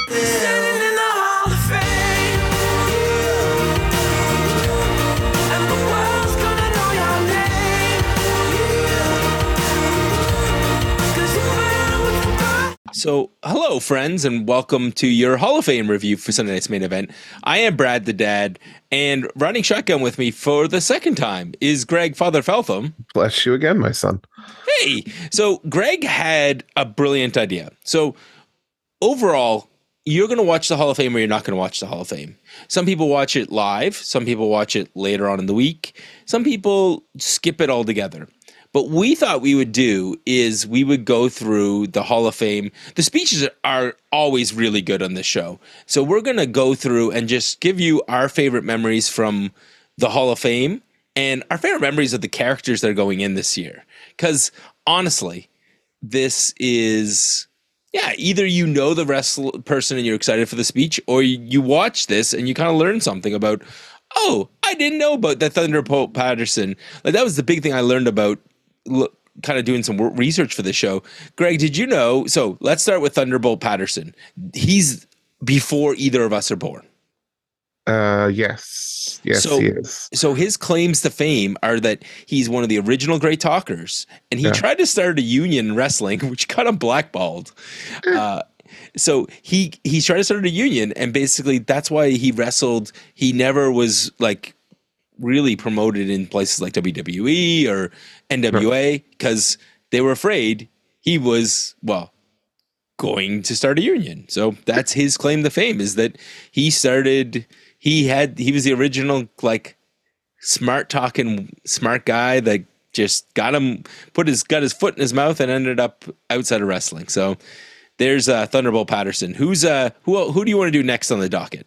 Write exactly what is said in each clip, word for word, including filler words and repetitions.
Standing in the Hall of Fame. And the world's gonna know your name. 'Cause you burn with the fire. So, hello, friends, and welcome to your Hall of Fame review for Sunday night's main event. I am Brad the Dad, and riding shotgun with me for the second time is Greg Father Feltham. Bless you again, my son. Hey, so Greg had a brilliant idea. So, overall, you're going to watch the Hall of Fame or you're not going to watch the Hall of Fame. Some people watch it live. Some people watch it later on in the week. Some people skip it altogether. But we thought we would do is we would go through the Hall of Fame. The speeches are always really good on this show. So we're going to go through and just give you our favorite memories from the Hall of Fame and our favorite memories of the characters that are going in this year. Because honestly, this is, yeah, either you know the wrestler person and you're excited for the speech, or you, you watch this and you kind of learn something about, oh, I didn't know about that Thunderbolt Patterson. Like that was the big thing I learned about look, kind of doing some work, research for the show. Greg, did you know? So let's start with Thunderbolt Patterson. He's before either of us are born. Uh, yes, yes, so, he is. So his claims to fame are that he's one of the original great talkers, and he Yeah. tried to start a union in wrestling, which got him blackballed. uh, so he he tried to start a union, and basically that's why he wrestled. He never was like really promoted in places like W W E or N W A because they were afraid he was, well, going to start a union. So that's his claim to fame, is that he started, he had, he was the original, like, smart talking, smart guy that just got him, put his, got his foot in his mouth and ended up outside of wrestling. So there's uh, Thunderbolt Patterson. Who's, uh, who, who do you want to do next on the docket?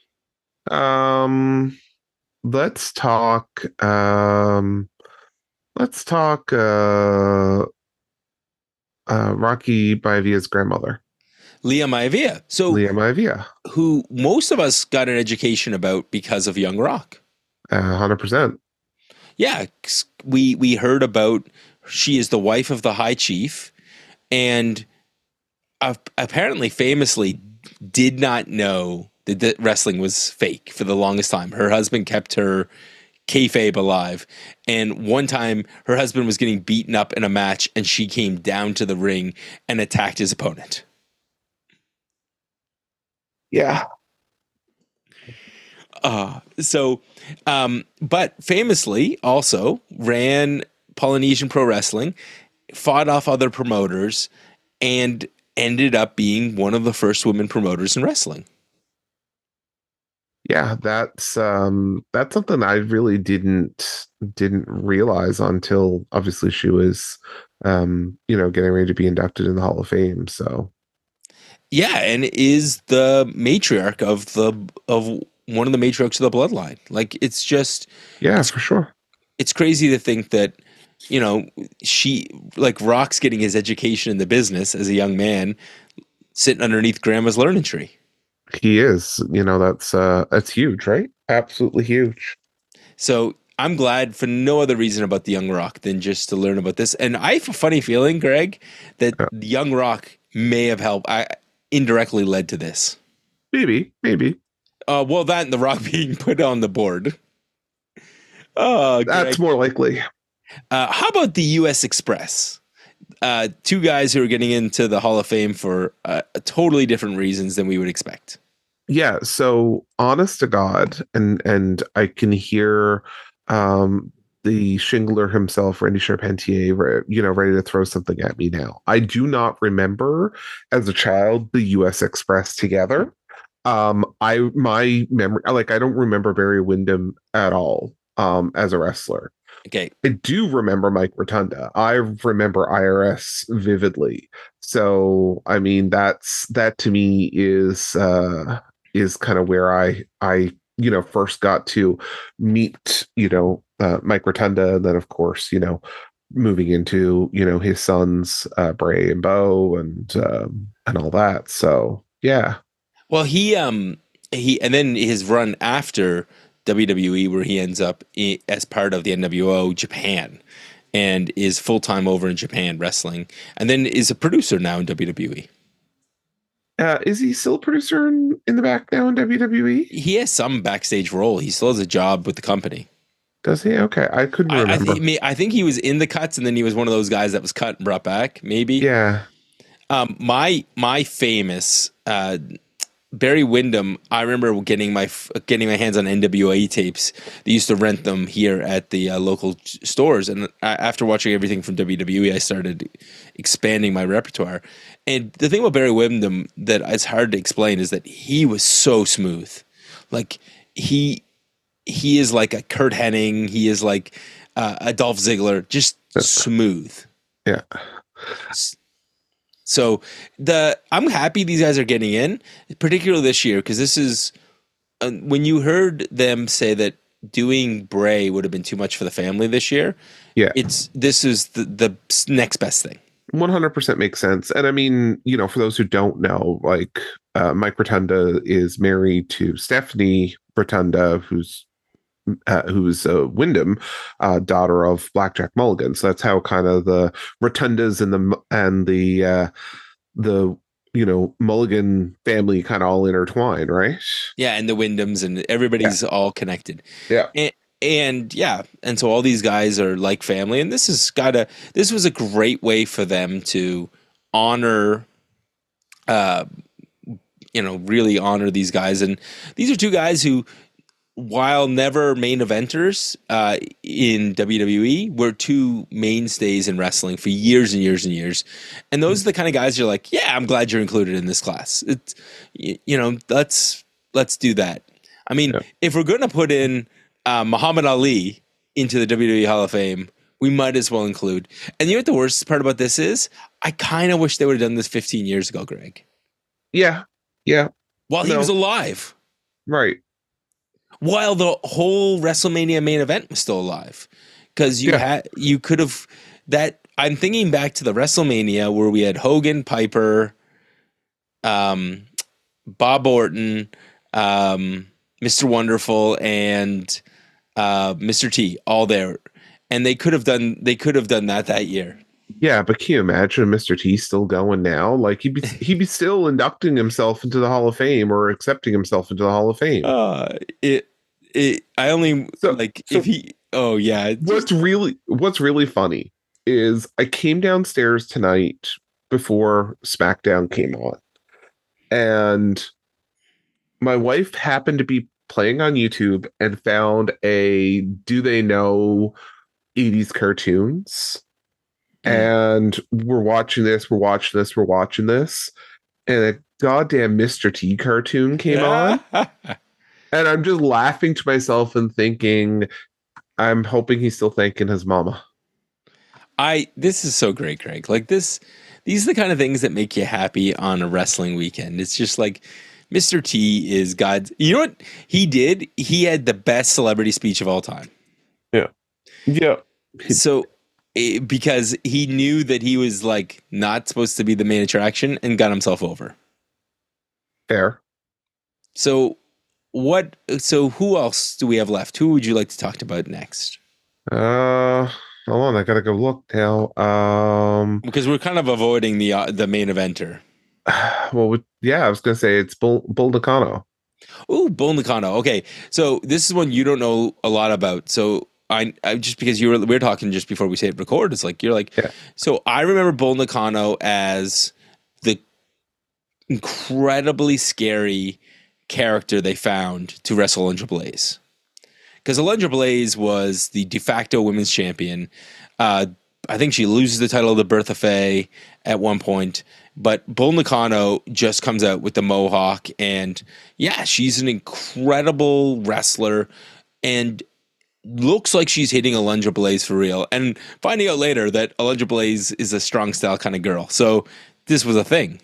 Um, let's talk, um, let's talk, uh, uh, Rocky Maivia's grandmother, Leah Maivia. So Leah Maivia. who most of us got an education about because of Young Rock. A hundred percent. Yeah, 'cause we we heard about, she is the wife of the High Chief, and uh, apparently famously did not know that, that wrestling was fake for the longest time. Her husband kept her kayfabe alive, and one time her husband was getting beaten up in a match and she came down to the ring and attacked his opponent. Yeah. Uh, so, um, but famously also ran Polynesian Pro Wrestling, fought off other promoters, and ended up being one of the first women promoters in wrestling. Yeah, that's um that's something I really didn't didn't realize until obviously she was um you know getting ready to be inducted in the Hall of Fame. So Yeah, and is the matriarch of the of one of the matriarchs of the bloodline. Like, it's just, yeah, for sure. it's crazy to think that, you know, she, like, Rock's getting his education in the business as a young man, sitting underneath grandma's learning tree. He is, you know, that's uh that's huge, right? Absolutely huge. So I'm glad for no other reason about the Young Rock than just to learn about this. And I have a funny feeling, Greg, that Yeah. the Young Rock may have helped, I indirectly led to this. Maybe, maybe. Uh, well, that and the Rock being put on the board. Oh, That's Greg. more likely. Uh, how about the U S Express? Uh, two guys who are getting into the Hall of Fame for uh, totally different reasons than we would expect. Yeah, so honest to God, and and I can hear um the shingler himself, Randy Charpentier, re- you know, ready to throw something at me now. I do not remember as a child the U S Express together. Um, I my memory, like I don't remember Barry Windham at all um as a wrestler. Okay. I do remember Mike Rotunda. I remember I R S vividly. So I mean that's that to me is uh is kind of where I I you know first got to meet you know uh, Mike Rotunda, and then of course you know moving into you know his sons uh, Bray and Bo and um, and all that. So yeah, Well, he um he and then his run after W W E, where he ends up i- as part of the N W O Japan, and is full time over in Japan wrestling, and then is a producer now in W W E. Uh, is he still a producer in, in the back now in W W E? He has some backstage role. He still has a job with the company. Does he? Okay, I couldn't I, I, remember. think, I think he was in the cuts, and then he was one of those guys that was cut and brought back. Maybe. Yeah. Um, my my famous uh, Barry Windham. I remember getting my getting my hands on N W A tapes. They used to rent them here at the uh, local stores, and I, after watching everything from W W E, I started expanding my repertoire. And the thing about Barry Windham that is hard to explain is that he was so smooth. Like he he is like a Kurt Hennig. He is like uh, a Dolph Ziggler, just smooth. Yeah. So the I'm happy these guys are getting in, particularly this year, because this is uh, when you heard them say that doing Bray would have been too much for the family this year. Yeah, it's this is the the next best thing. one hundred percent makes sense. And I mean, you know, for those who don't know, like uh, Mike Rotunda is married to Stephanie Rotunda, who's Uh, who's uh, Wyndham, uh, daughter of Blackjack Mulligan. So that's how kind of the Rotundas and the and the uh, the you know Mulligan family kind of all intertwine, right? Yeah, and the Wyndhams and everybody's yeah. all connected. Yeah, and, and yeah, and so all these guys are like family, and this has got a this was a great way for them to honor, uh, you know, really honor these guys, and these are two guys who, while never main eventers uh, in W W E, were two mainstays in wrestling for years and years and years. And those are the kind of guys you're like, yeah, I'm glad you're included in this class. It's, you, you know, let's let's do that. I mean, yeah. if we're going to put in uh, Muhammad Ali into the W W E Hall of Fame, we might as well include. And you know what the worst part about this is? I kind of wish they would have done this fifteen years ago, Greg. Yeah, yeah. While no. he was alive. Right. While the whole WrestleMania main event was still alive, because you yeah. had you could have that. I'm thinking back to the WrestleMania where we had Hogan, Piper, um, Bob Orton, um, Mister Wonderful, and uh, Mister T all there, and they could have done they could have done that that year. Yeah, but can you imagine Mister T still going now? Like he'd be he'd be still inducting himself into the Hall of Fame or accepting himself into the Hall of Fame. Uh it it I only so, like so if he oh yeah. What's really what's really funny is I came downstairs tonight before SmackDown came on, and my wife happened to be playing on YouTube and found a Do They Know eighties cartoons. And we're watching this, we're watching this, we're watching this. And a goddamn Mister T cartoon came on. And I'm just laughing to myself and thinking, I'm hoping he's still thanking his mama. I this is so great, Greg. Like this, these are the kind of things that make you happy on a wrestling weekend. It's just like Mister T is God's. You know what he did? He had the best celebrity speech of all time. Yeah. Yeah. So because he knew that he was like not supposed to be the main attraction and got himself over. Fair. So what, so who else do we have left? Who would you like to talk about next? Uh, hold on. I gotta go look now. Um, because we're kind of avoiding the, uh, the main eventer. Well, yeah, I was going to say it's Bull, Bull Nakano. Oh, Bull Nakano. Okay. So this is one you don't know a lot about. So I, I just because you were we were talking just before we say it record, it's like you're like yeah. So I remember Bull Nakano as the incredibly scary character they found to wrestle Alundra Blaze, because Alundra Blaze was the de facto women's champion. Uh, I think she loses the title to Bertha Faye at one point, but Bull Nakano just comes out with the mohawk, and yeah, she's an incredible wrestler and looks like she's hitting Alundra Blaze for real, and finding out later that Alundra Blaze is a strong style kind of girl. So this was a thing.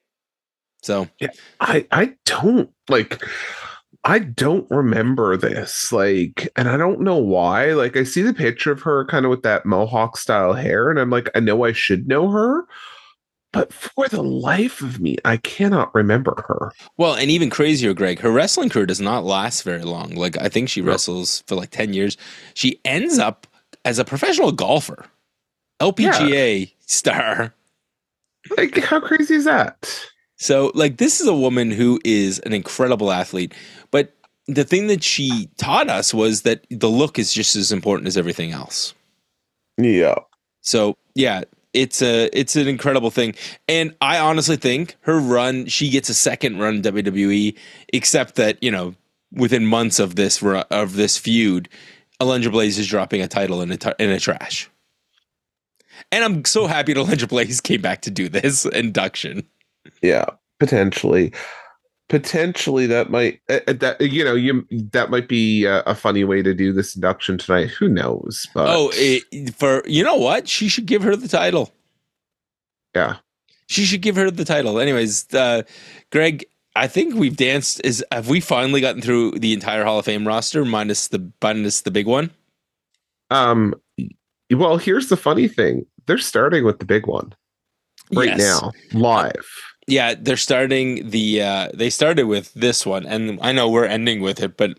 So yeah, I I don't like I don't remember this, like, and I don't know why. Like, I see the picture of her kind of with that mohawk style hair, and I'm like, I know I should know her, but for the life of me, I cannot remember her. Well, and even crazier, Greg, her wrestling career does not last very long. Like, I think she no. wrestles for like ten years. She ends up as a professional golfer, L P G A yeah. star. Like, how crazy is that? So, like, this is a woman who is an incredible athlete, but the thing that she taught us was that the look is just as important as everything else. Yeah. So, yeah, it's a it's an incredible thing, and I honestly think her run, she gets a second run in W W E, except that, you know, within months of this ru- of this feud, Alundra Blaze is dropping a title in a t- in a trash. And I'm so happy that Alundra Blaze came back to do this induction. Yeah, potentially. Potentially that might uh, uh, that you know you that might be a, a funny way to do this induction tonight. Who knows? But Oh, it, for you know what? She should give her the title. yeah, She should give her the title. Anyways, uh, Greg, I think we've danced. Is have we finally gotten through the entire Hall of Fame roster minus the minus the big one? Um. Well, here's the funny thing: they're starting with the big one right Yes. now, live. Yeah, they're starting the. Uh, they started with this one, and I know we're ending with it, but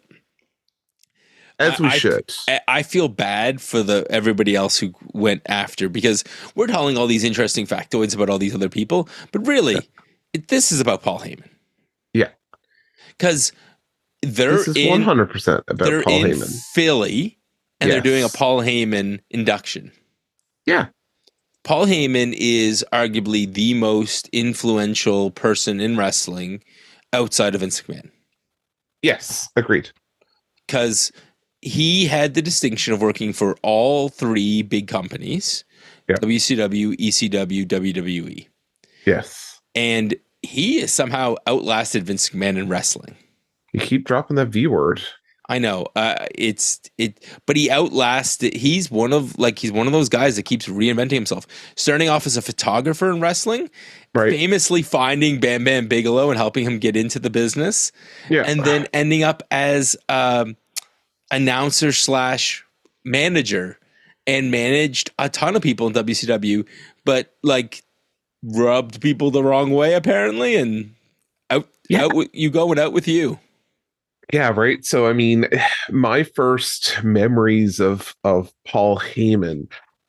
As we I, should. I, I feel bad for the everybody else who went after, because we're telling all these interesting factoids about all these other people, but really, Yeah. it, this is about Paul Heyman. Yeah. Because they're This is in one hundred percent about they're Paul in Heyman. Philly, and they're doing a Yes. Paul Heyman induction. Yeah. Paul Heyman is arguably the most influential person in wrestling outside of Vince McMahon, Yes. Agreed. because he had the distinction of working for all three big companies, Yeah. W C W, E C W, W W E. Yes. And he has somehow outlasted Vince McMahon in wrestling. You keep dropping that V word. I know. Uh, it's it, but he outlasted. He's one of like he's one of those guys that keeps reinventing himself. Starting off as a photographer in wrestling, Right. famously finding Bam Bam Bigelow and helping him get into the business, Yeah. and then ending up as um, announcer slash manager, and managed a ton of people in W C W, but like rubbed people the wrong way apparently, and out Yeah. out with, you go and out with you. Yeah, right. So I mean, my first memories of of Paul Heyman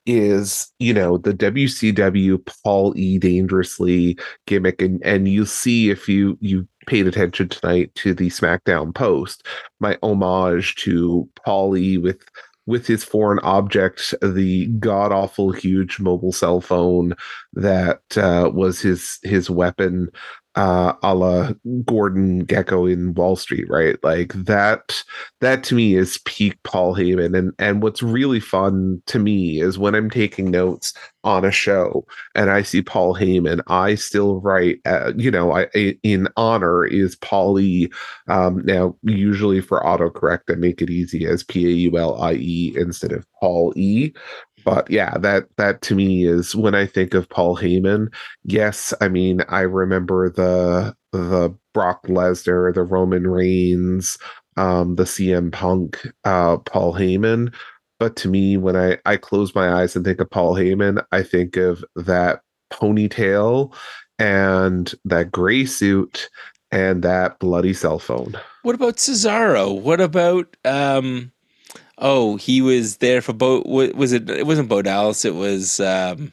is, you know, the W C W Paul E Dangerously gimmick, and and you see, if you you paid attention tonight to the SmackDown post, my homage to Paul E with with his foreign object, the god awful huge mobile cell phone that uh, was his his weapon, uh, a la Gordon Gekko in Wall Street, right? Like that, that to me is peak Paul Heyman. And, and what's really fun to me is when I'm taking notes on a show and I see Paul Heyman, I still write, uh, you know, I, in honor is Paul E. Um, now, usually for autocorrect, I make it easy as P A U L I E instead of Paul E. But yeah, that that to me is when I think of Paul Heyman. Yes, I mean, I remember the the Brock Lesnar, the Roman Reigns, um, the C M Punk, uh, Paul Heyman. But to me, when I, I close my eyes and think of Paul Heyman, I think of that ponytail and that gray suit and that bloody cell phone. What about Cesaro? What about um oh, he was there for Bo was it it wasn't Bo Dallas, it was um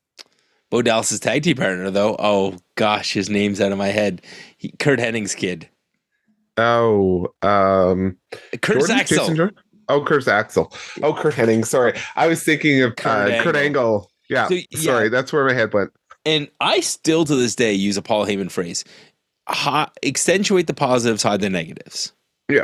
Bo Dallas's tag team partner though. Oh gosh, his name's out of my head. He, Kurt Hennig's kid. Oh, um, Curtis Jordan? Axel. Jason Jordan? Oh, Kurt Axel. Oh, Kurt Hennig. Sorry. I was thinking of Kurt uh, Kurt Angle. Angle. Yeah. So, yeah. Sorry. That's where my head went. And I still to this day use a Paul Heyman phrase. Ha- accentuate the positives, hide the negatives. Yeah.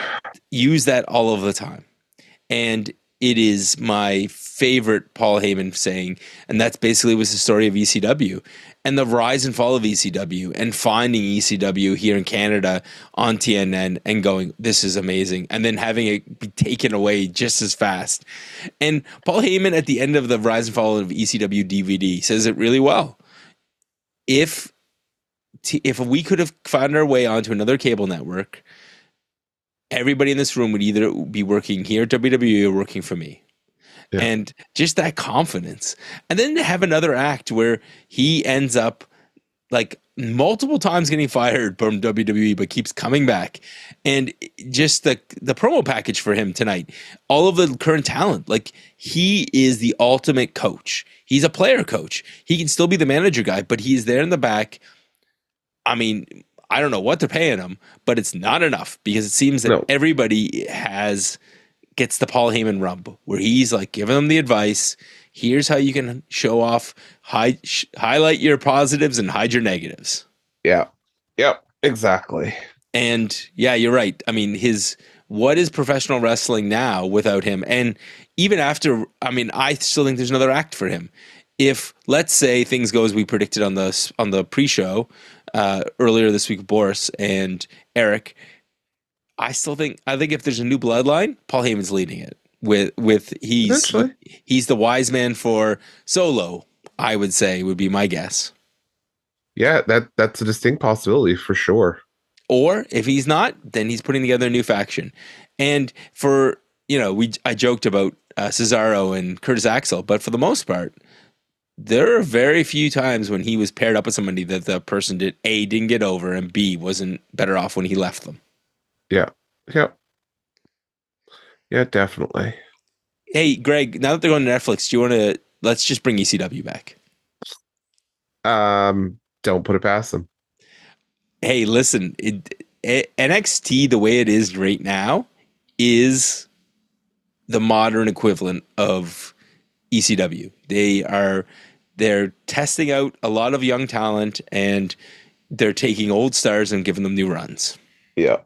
Use that all of the time. And it is my favorite Paul Heyman saying, and that's basically was the story of E C W and the rise and fall of E C W and finding E C W here in Canada on T N N and going, this is amazing. And then having it be taken away just as fast. And Paul Heyman at the end of the rise and fall of E C W D V D says it really well. If, t- if we could have found our way onto another cable network, everybody in this room would either be working here at W W E or working for me. Yeah. And just that confidence. And then to have another act where he ends up like multiple times getting fired from W W E, but keeps coming back. And just the the promo package for him tonight, all of the current talent, like he is the ultimate coach. He's a player coach. He can still be the manager guy, but he's there in the back I mean, I don't know what they're paying him, but it's not enough because it seems that No. everybody has gets the Paul Heyman rub where he's like giving them the advice. Here's how you can show off, hide, sh- highlight your positives and hide your negatives. Yeah. Yep. Exactly. And yeah, you're right. I mean, his what is professional wrestling now without him? And even after, I mean, I still think there's another act for him. If let's say things go as we predicted on the on the pre-show uh, earlier this week, with Boris and Eric, I still think I think if there's a new bloodline, Paul Heyman's leading it. With with he's Potentially. he's the wise man for Solo. I would say would be my guess. Yeah, that that's a distinct possibility for sure. Or if he's not, then he's putting together a new faction. And for you know, we I joked about uh, Cesaro and Curtis Axel, but for the most part, there are very few times when he was paired up with somebody that the person did A didn't get over and B wasn't better off when he left them. Yeah. Yeah. Yeah, definitely. Hey, Greg, now that they're going to Netflix, do you want to let's just bring E C W back? Um, don't put it past them. Hey, listen, it, it, N X T the way it is right now is the modern equivalent of E C W. They are they're testing out a lot of young talent and they're taking old stars and giving them new runs. Yeah.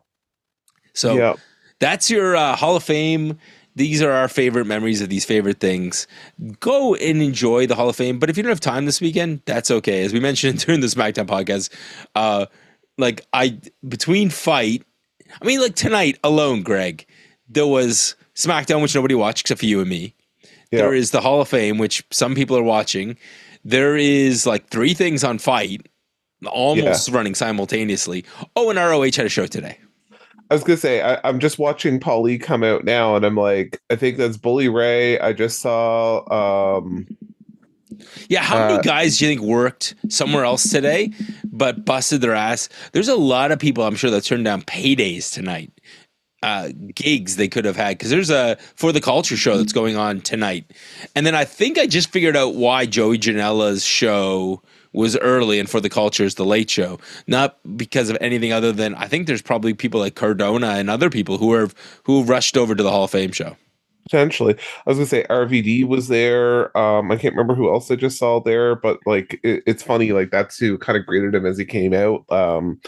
So yeah. that's your uh, Hall of Fame. These are our favorite memories of these favorite things. Go and enjoy the Hall of Fame. But if you don't have time this weekend, that's okay. As we mentioned during the SmackDown podcast, uh, like I between fight, I mean, like tonight alone, Greg, there was SmackDown, which nobody watched except for you and me. Yeah. There is the Hall of Fame, which some people are watching. There is like three things on Fight, almost Yeah. running simultaneously. Oh, and R O H had a show today. I was gonna say I, I'm just watching Paulie come out now, and I'm like, I think that's Bully Ray. I just saw. Um, Yeah, how many Uh, guys do you think worked somewhere else today but busted their ass? There's a lot of people I'm sure that turned down paydays tonight, uh, gigs they could have had because there's a For the Culture show that's going on tonight. And then I think I just figured out why Joey Janela's show was early and For the Culture is the late show. Not because of anything other than I think there's probably people like Cardona and other people who are who rushed over to the Hall of Fame show. Potentially, I was gonna say R V D was there. Um, I can't remember who else I just saw there, but like it, it's funny, like that's who kind of greeted him as he came out. Um,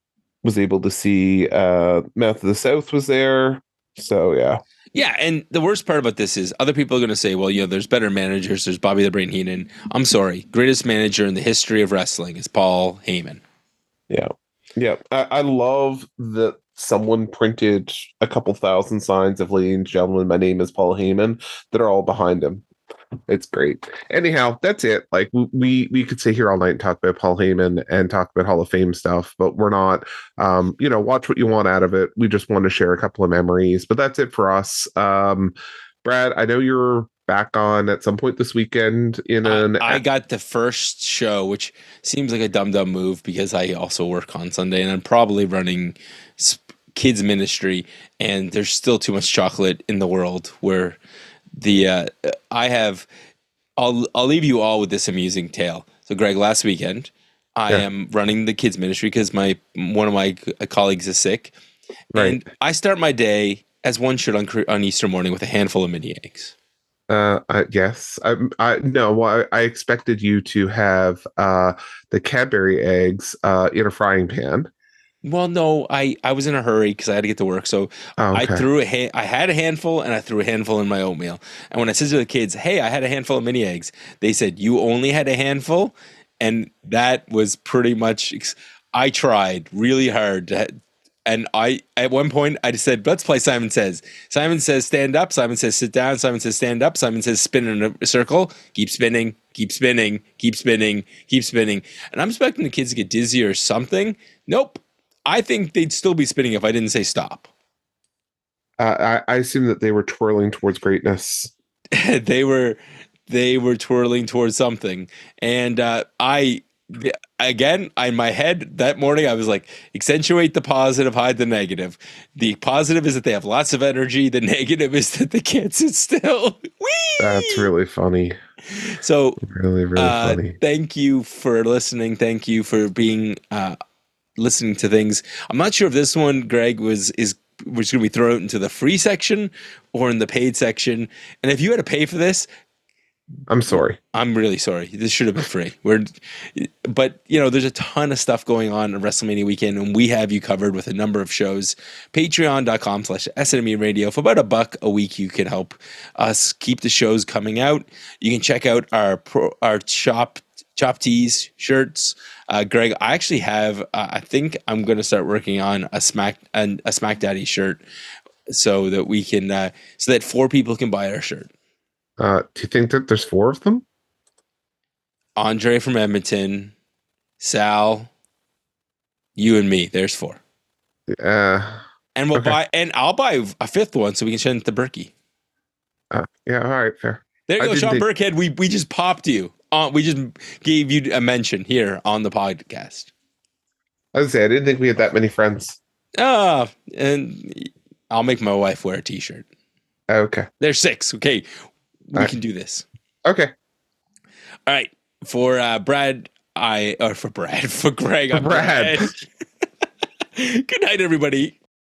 was able to see uh, Mouth of the South was there, so yeah, Yeah, and the worst part about this is other people are going to say, well, you know, there's better managers. There's Bobby the Brain Heenan. I'm sorry. Greatest manager in the history of wrestling is Paul Heyman. yeah, yeah. I, I love that someone printed a couple thousand signs of "Ladies and gentlemen, my name is Paul Heyman" that are all behind him. It's great. Anyhow, that's it. Like we we could sit here all night and talk about Paul Heyman and talk about Hall of Fame stuff, but we're not. Um, you know, watch what you want out of it. We just want to share a couple of memories. But that's it for us. Um, Brad, I know you're back on at some point this weekend in an. I, I got the first show, which seems like a dumb dumb move because I also work on Sunday and I'm probably running sp- kids ministry, and there's still too much chocolate in the world where the uh, I have. I'll I'll leave you all with this amusing tale. So, Greg, last weekend I Yeah. am running the kids ministry because my one of my c- colleagues is sick, Right. and I start my day as one should on cr- on Easter morning with a handful of mini eggs. Uh, I, yes. I, I no. Well, I, I expected you to have uh the Cadbury eggs uh in a frying pan. Well, no, I, I was in a hurry because I had to get to work. So Oh, okay. I threw a ha- I had a handful and I threw a handful in my oatmeal. And when I said to the kids, "Hey, I had a handful of mini eggs," they said, "You only had a handful," and that was pretty much. Ex- I tried really hard, to, and I at one point I just said, "Let's play Simon Says." Simon says, "Stand up." Simon says, "Sit down." Simon says, "Stand up." Simon says, "Spin in a circle." Keep spinning. Keep spinning. Keep spinning. Keep spinning. And I'm expecting the kids to get dizzy or something. Nope. I think they'd still be spinning if I didn't say stop. Uh, I, I assume that they were twirling towards greatness. they were they were twirling towards something, and uh, I again in my head that morning I was like, accentuate the positive, hide the negative. The positive is that they have lots of energy. The negative is that they can't sit still. Whee! That's really funny. So Really, really uh, funny. thank you for listening. Thank you for being uh, listening to things. I'm not sure if this one, Greg, was is was going to be thrown out into the free section or in the paid section. And if you had to pay for this, I'm sorry. I'm really sorry. This should have been free. We're, but you know, there's a ton of stuff going on in WrestleMania weekend, and we have you covered with a number of shows. Patreon.com slash SNME Radio. For about a buck a week, you can help us keep the shows coming out. You can check out our pro, our shop, Chop Tees shirts. Uh, Greg, I actually have. Uh, I think I'm going to start working on a Smack and a Smack Daddy shirt, so that we can, uh, so that four people can buy our shirt. Uh, do you think that there's four of them? Andre from Edmonton, Sal, you and me. There's four. Uh, and we'll okay. buy, and I'll buy a fifth one so we can send it to Berkey. Uh, yeah, all right, fair. There you I go, didn't Sean think- Burkhead. We we just popped you. Uh, we just gave you a mention here on the podcast. I was say I didn't think we had that many friends. Ah, and I'll make my wife wear a T-shirt. Okay. There's six. Okay, we Uh, can do this. Okay. All right, for uh, Brad, I or for Brad, for Greg, For I'm Brad. Brad. Good night, everybody.